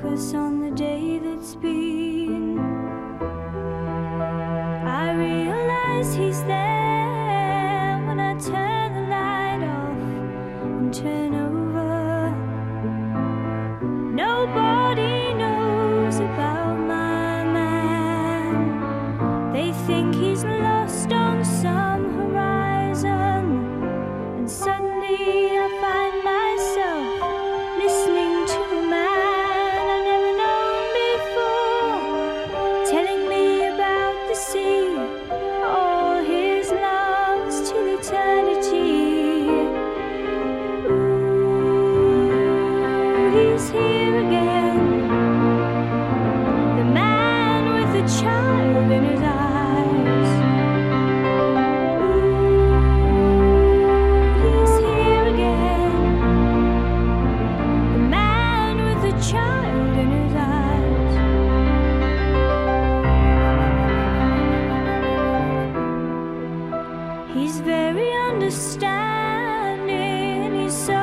focus on the day that's been. I realize he's there when I turn the light off and turn over. Nobody knows about my man. They think he's lost on some horizon, and suddenly I find myself listening to a man I've never known before, telling me about the sea, all his loves till eternity. Ooh, he's here again, the man with the child in his eyes. Ooh, he's here again, the man with the child in his eyes. He's very understanding, he's so